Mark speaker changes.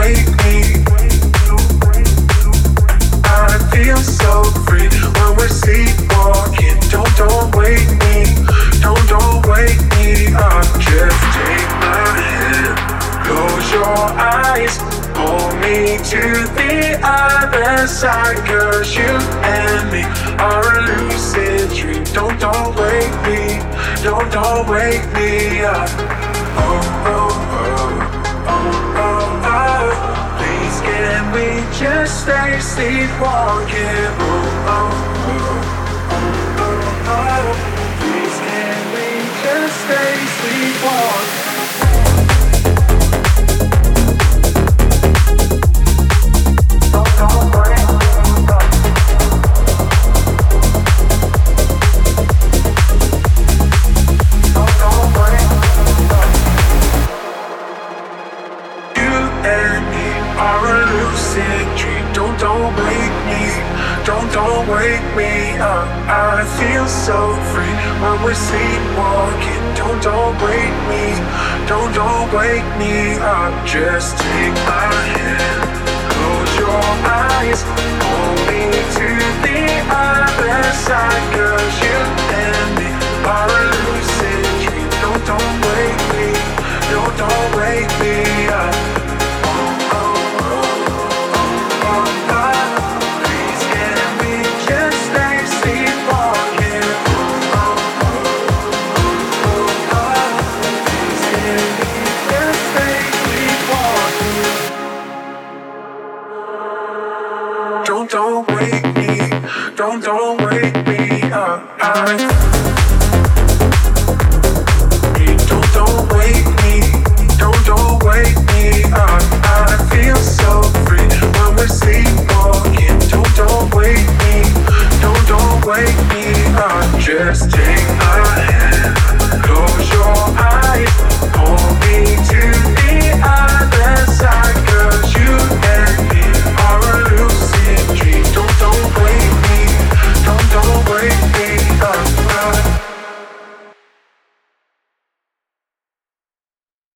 Speaker 1: wake me. I feel so free when we're sleepwalking. Don't wake me. Don't wake me up. Just take my hand. Close your eyes. Pull me to the other side. 'Cause you and me are a lucid dream. Don't wake me. Don't wake me up. Oh, oh, oh, oh, oh, oh. Please can we just stay sleepwalking? Oh, oh, oh, oh, oh, oh. Please can we just stay sleepwalking? Don't wake me, don't wake me up. I feel so free when we're sleepwalking. Don't wake me, don't wake me up. Just take my hand, close your eyes, pull me to the other side. 'Cause you and me are a lucid dream. Don't wake me, don't wake me up. Don't wake me, don't wake me up.